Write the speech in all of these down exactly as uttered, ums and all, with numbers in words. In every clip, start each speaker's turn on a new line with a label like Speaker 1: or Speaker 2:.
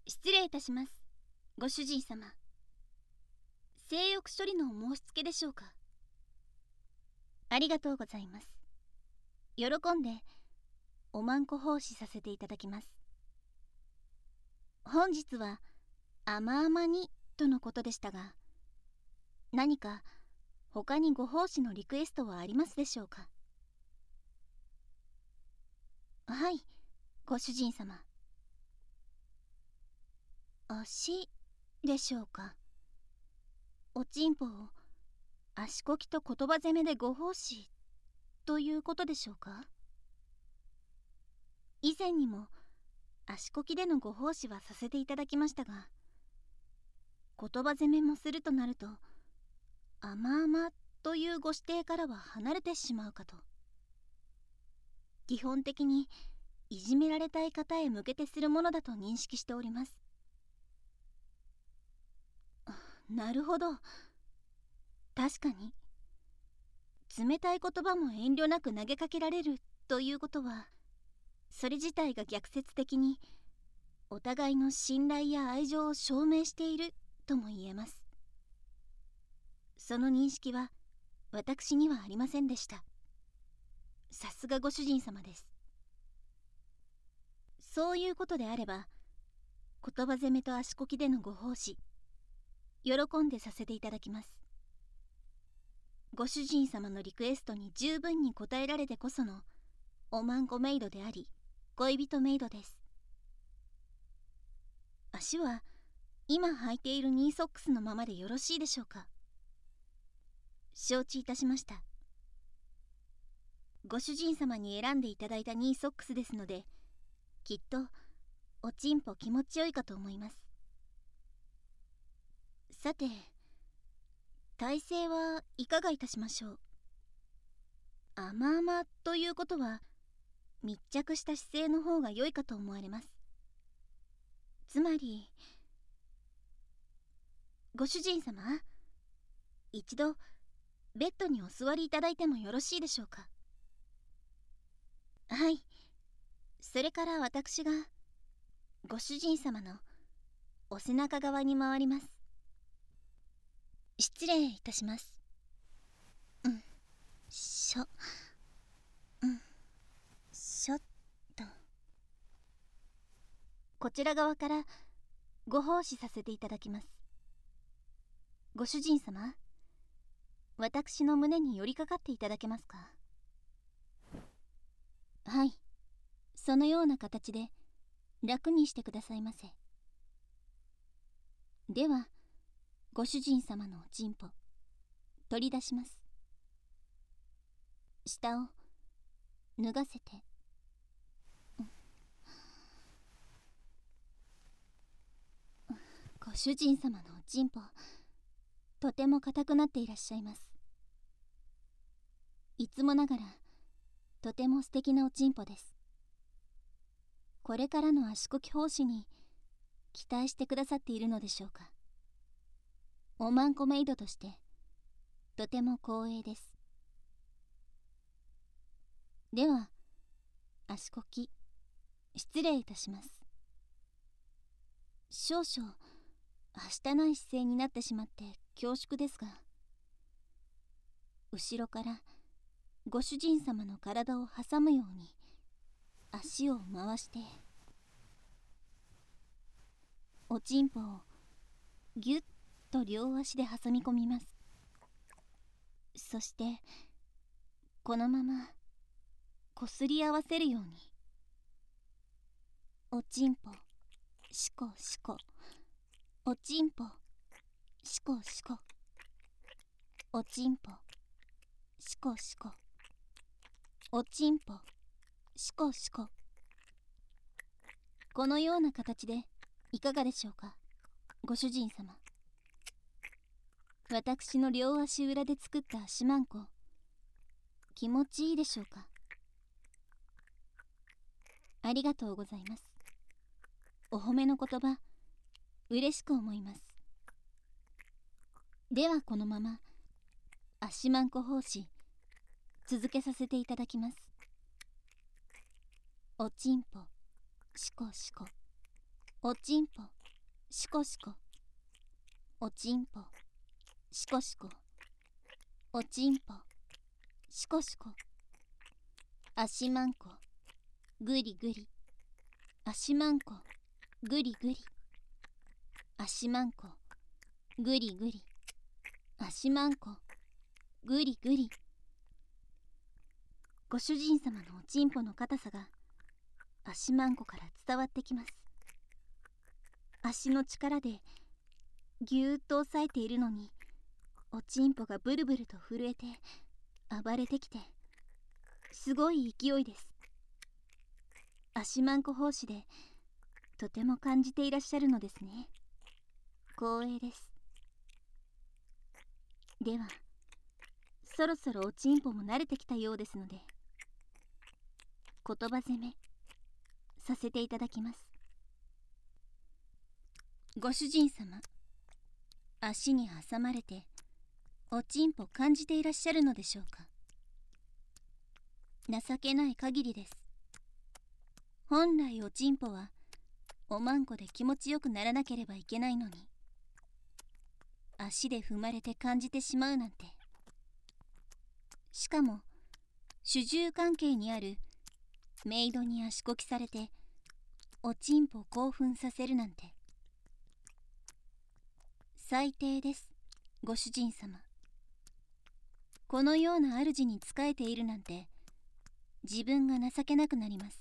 Speaker 1: 失礼いたします。ご主人様、性欲処理の申し付けでしょうか。ありがとうございます。喜んでおまんこ奉仕させていただきます。本日は甘々にとのことでしたが、何か他にご奉仕のリクエストはありますでしょうか。はい、ご主人様。足でしょうか。おちんぽを足こきと言葉攻めでご奉仕ということでしょうか。以前にも足こきでのご奉仕はさせていただきましたが、言葉攻めもするとなると甘々というご指定からは離れてしまうかと。基本的にいじめられたい方へ向けてするものだと認識しております。なるほど。確かに冷たい言葉も遠慮なく投げかけられるということは、それ自体が逆説的にお互いの信頼や愛情を証明しているとも言えます。その認識は私にはありませんでした。さすがご主人様です。そういうことであれば、言葉攻めと足こきでのご奉仕、喜んでさせていただきます。ご主人様のリクエストに十分に応えられてこそのおまんこメイドであり恋人メイドです。足は今履いているニーソックスのままでよろしいでしょうか。承知いたしました。ご主人様に選んでいただいたニーソックスですので、きっとおちんぽ気持ちよいかと思います。さて、体勢はいかがいたしましょう。甘々ということは密着した姿勢の方が良いかと思われます。つまり、ご主人様、一度ベッドにお座りいただいてもよろしいでしょうか。はい。それから私がご主人様のお背中側に回ります。失礼いたします。うんしょうんしょっと。こちら側からご奉仕させていただきます。ご主人様、私の胸に寄りかかっていただけますか。はい、そのような形で楽にしてくださいませ。ではご主人様のおちんぽ取り出します。下を脱がせて、うん、ご主人様のおちんぽとても硬くなっていらっしゃいます。いつもながらとても素敵なおちんぽです。これからの足こき奉仕に期待してくださっているのでしょうか。おまんこメイドとしてとても光栄です。では足こき失礼いたします。少々はしたない姿勢になってしまって恐縮ですが、後ろからご主人様の体を挟むように足を回しておちんぽをぎゅっと両足で挟み込みます。そしてこのままこすり合わせるように、おちんぽしこしこ、おちんぽしこしこ、おちんぽしこしこ、おちんぽしこしこ。このような形でいかがでしょうか、ご主人様。私の両足裏で作った足まんこ、気持ちいいでしょうか。ありがとうございます。お褒めの言葉、嬉しく思います。ではこのまま足まんこ奉仕続けさせていただきます。おちんぽしこしこ、おちんぽしこしこ、おちんぽ、しこしこ、おちんぽ、しこしこ、足まんこ、ぐりぐり、足まんこ、ぐりぐり、足まんこ、ぐりぐり、足まんこ、ぐりぐり。ご主人様のおちんぽの硬さが足まんこから伝わってきます。足の力でぎゅーっと押さえているのに、おちんぽがブルブルと震えて暴れてきて、すごい勢いです。足まんこ奉仕でとても感じていらっしゃるのですね。光栄です。ではそろそろおちんぽも慣れてきたようですので、言葉攻めさせていただきます。ご主人様、足に挟まれておちんぽ感じていらっしゃるのでしょうか。情けない限りです。本来おちんぽはおまんこで気持ちよくならなければいけないのに、足で踏まれて感じてしまうなんて。しかも主従関係にあるメイドに足こきされておちんぽ興奮させるなんて、最低です。ご主人様、このような主に仕えているなんて自分が情けなくなります。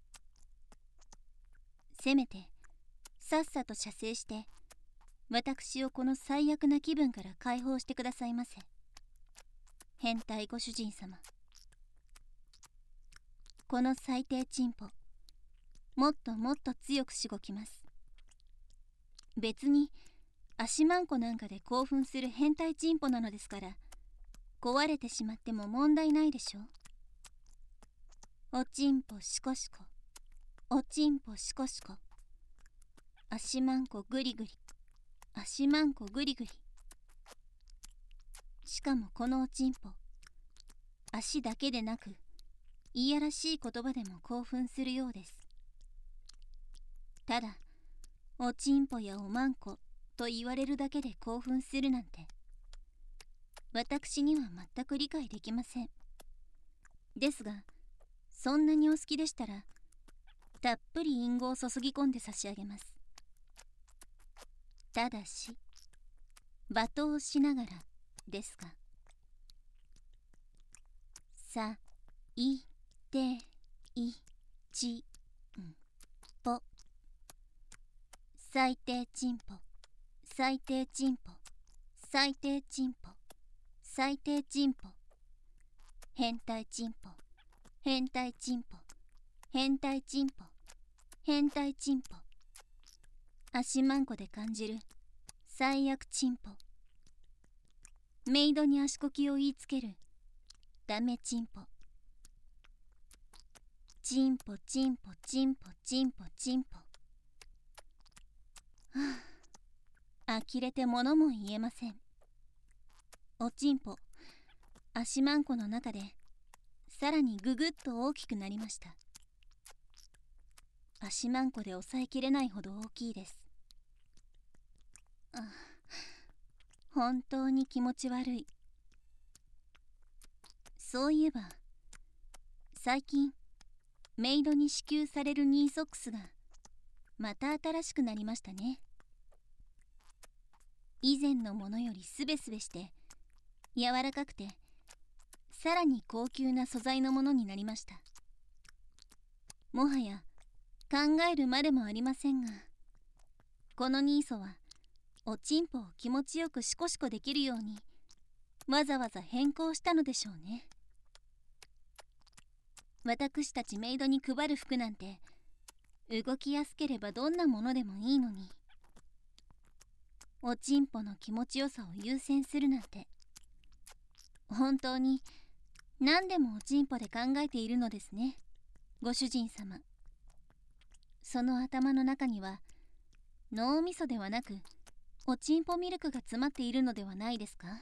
Speaker 1: せめてさっさと射精して私をこの最悪な気分から解放してくださいませ。変態ご主人様、この最低チンポもっともっと強くしごきます。別に足まんこなんかで興奮する変態チンポなのですから、壊れてしまっても問題ないでしょう。おちんぽしこしこ、おちんぽしこしこ、足まんこぐりぐり、足まんこぐりぐり。しかもこのおちんぽ、足だけでなくいやらしい言葉でも興奮するようです。ただおちんぽやおまんこと言われるだけで興奮するなんて、私には全く理解できません。ですがそんなにお好きでしたら、たっぷり隠語を注ぎ込んで差し上げます。ただし罵倒しながらですが、さいていちんぽ、最低チンポ、最低チンポ、最低チンポ、最低チンポ、変態チンポ、変態チンポ、変態チンポ、変態チンポ、足まんこで感じる最悪チンポ、メイドに足こきを言いつけるダメチンポ、チンポチンポチンポチンポチンポ。はあ、呆れて物も言えません。おちんぽ、足まんこの中でさらにぐぐっと大きくなりました。足まんこで抑えきれないほど大きいです。あ、本当に気持ち悪い。そういえば最近メイドに支給されるニーソックスがまた新しくなりましたね。以前のものよりスベスベして柔らかくて、さらに高級な素材のものになりました。もはや考えるまでもありませんが、このニーソはおちんぽを気持ちよくシコシコできるようにわざわざ変更したのでしょうね。私たちメイドに配る服なんて動きやすければどんなものでもいいのに、おちんぽの気持ちよさを優先するなんて、本当に何でもおちんぽで考えているのですね、ご主人様。その頭の中には脳みそではなくおちんぽミルクが詰まっているのではないですか。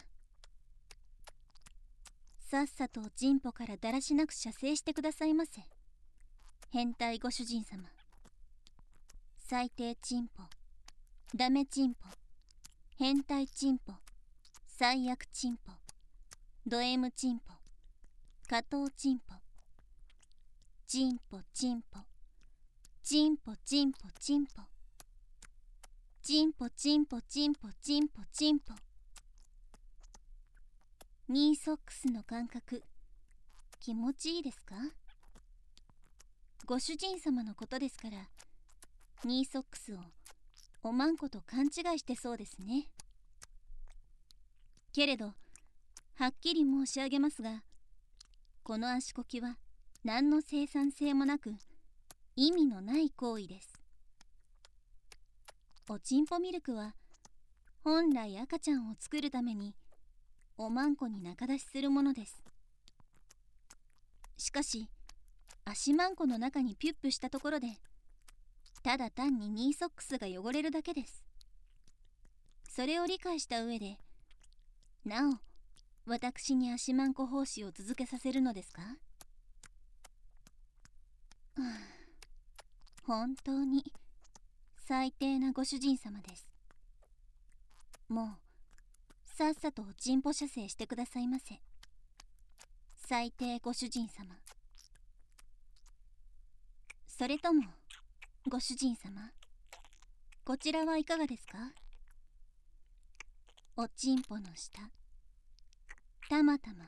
Speaker 1: さっさとおちんぽからだらしなく射精してくださいませ、変態ご主人様。最低チンポ、 ダメチンポ、変態チンポ、最悪チンポ、ド M チンポ、加藤チンポ、チンポチンポ、チンポチンポチンポ、チンポチンポチンポチンポチンポ。ニーソックスの感覚気持ちいいですか？ご主人様のことですから、ニーソックスをおまんこと勘違いしてそうですね。けれどはっきり申し上げますが、この足こきは何の生産性もなく意味のない行為です。おちんぽミルクは本来赤ちゃんを作るためにおまんこに仲出しするものです。しかし足まんこの中にピュップしたところで、ただ単にニーソックスが汚れるだけです。それを理解した上で、なお私に足まんこ奉仕を続けさせるのですか？本当に最低なご主人様です。もうさっさとおちんぽ射精してくださいませ。最低ご主人様。それともご主人様、こちらはいかがですか？おちんぽの下、たまたま。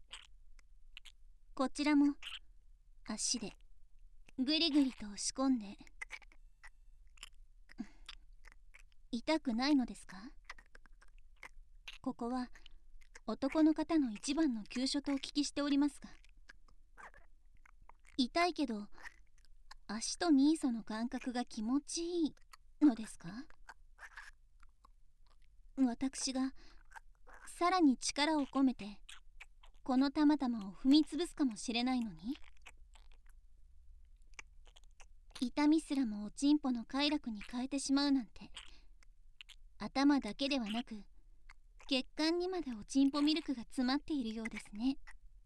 Speaker 1: こちらも足でぐりぐりと押し込んで。痛くないのですか？ここは男の方の一番の急所とお聞きしておりますが。痛いけど足とニーソの感覚が気持ちいいのですか？私がさらに力を込めてこのたまたまを踏みつぶすかもしれないのに。痛みすらもおちんぽの快楽に変えてしまうなんて、頭だけではなく血管にまでおちんぽミルクが詰まっているようですね。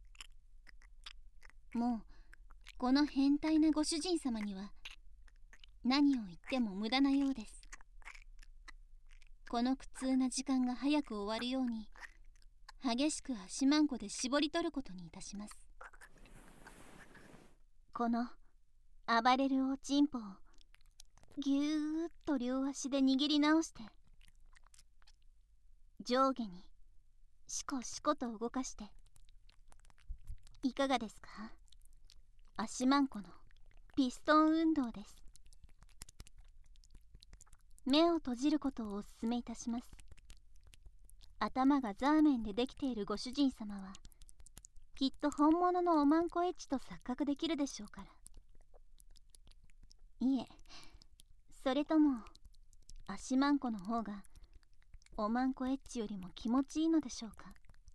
Speaker 1: もうこの変態なご主人様には何を言っても無駄なようです。この苦痛な時間が早く終わるように激しく足まんこで絞り取ることにいたします。この暴れるおちんぽをぎゅーっと両足で握り直して、上下にシコシコと動かして、いかがですか？足まんこのピストン運動です。目を閉じることをお勧めいたします。頭がザーメンでできているご主人様はきっと本物のおまんこエッチと錯覚できるでしょうから。いえ、それとも足まんこの方がおまんこエッチよりも気持ちいいのでしょうか。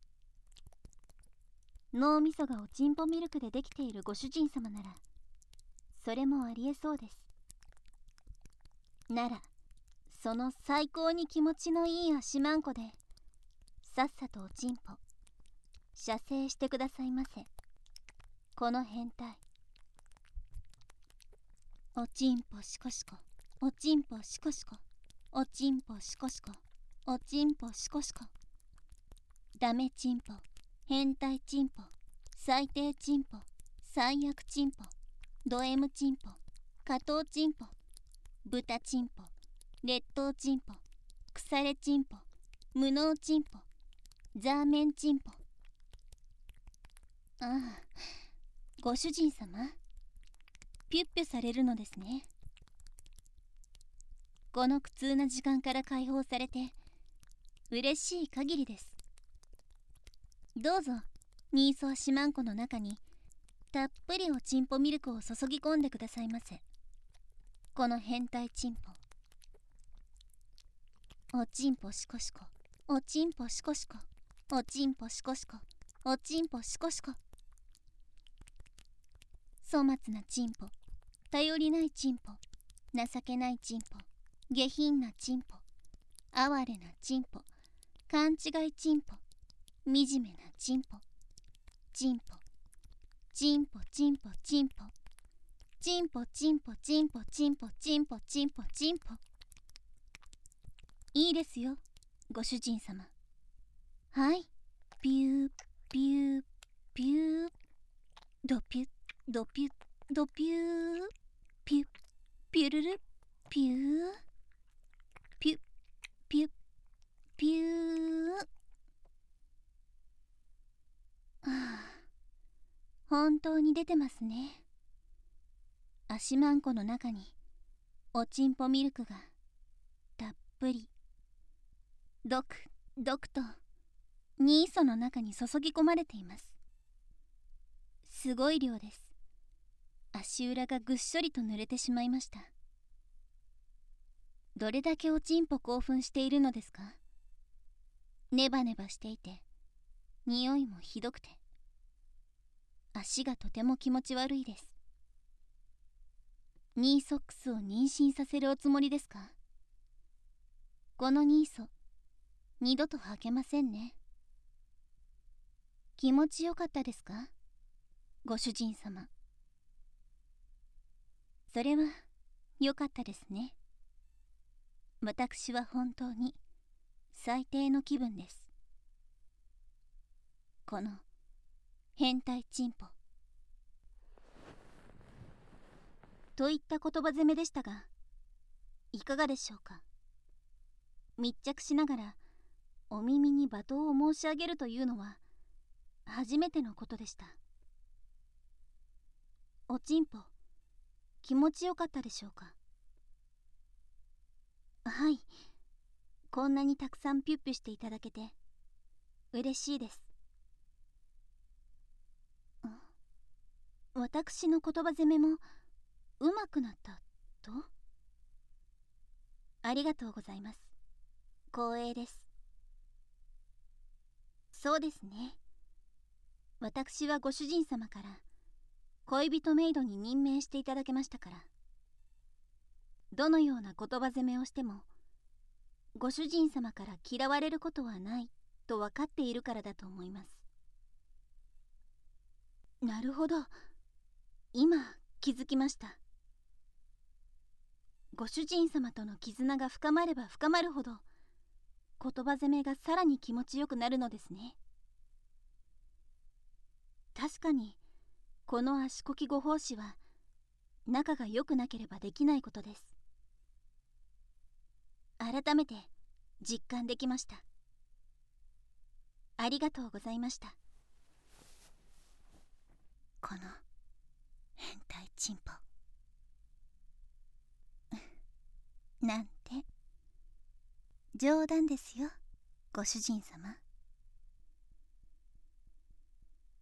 Speaker 1: 脳みそがおちんぽミルクでできているご主人様ならそれもありえそうです。ならその最高に気持ちのいい足まんこでさっさとおちんぽ射精してくださいませ。この変態。おちんぽしこしこ、おちんぽしこしこ、おちんぽしこしこ、おちんぽしこしこ。ダメチンポ、変態チンポ、最低チンポ、最悪チンポ、ド M チンポ、加藤チンポ、豚チンポ、劣等チンポ、腐れチンポ、無能チンポ、ザーメンチンポ。ああ、ご主人様、ピュッピュされるのですね。この苦痛な時間から解放されて嬉しい限りです。どうぞニーソ足まんこの中にたっぷりおちんぽミルクを注ぎ込んでくださいませ。この変態チンポ。おちんぽしこしこ、おちんぽしこしこ、おちんぽしこしこ、おちんぽしこしこ。粗末なチンポ、頼りないチンポ、情けないチンポ、下品なチンポ、哀れなチンポ、勘違いチンポ、惨めなチンポ、チンポ、チンポチンポチンポ、チンポチンポチンポチンポチンポチンポチンポ。 いいですよ、ご主人様。はい、ピューピューピュー、ドピュッドピュッドピュー、ピュッピュルルピュー、ピュッピュッピュー。はあ、本当に出てますね。足まんこの中におちんぽミルクがたっぷりドクドクとニーソの中に注ぎ込まれています。すごい量です。足裏がぐっしょりと濡れてしまいました。どれだけおちんぽ興奮しているのですか？ネバネバしていて、匂いもひどくて、足がとても気持ち悪いです。ニーソックスを妊娠させるおつもりですか？このニーソ、二度と履けませんね。気持ちよかったですか？ご主人様。それはよかったですね。私は本当に最低の気分です。この変態チンポ。といった言葉攻めでしたが、いかがでしょうか。密着しながらお耳に罵倒を申し上げるというのは初めてのことでした。おちんぽ、気持ちよかったでしょうか。はい、こんなにたくさんピュッピュしていただけて嬉しいです。私の言葉攻めもうまくなったと？ありがとうございます。光栄です。そうですね。私はご主人様から恋人メイドに任命していただけましたから、どのような言葉攻めをしてもご主人様から嫌われることはないと分かっているからだと思います。なるほど、今気づきました。ご主人様との絆が深まれば深まるほど言葉攻めがさらに気持ちよくなるのですね。確かにこの足こきご奉仕は仲が良くなければできないことです。改めて実感できました。ありがとうございました。この変態チンポなんて。冗談ですよ、ご主人様。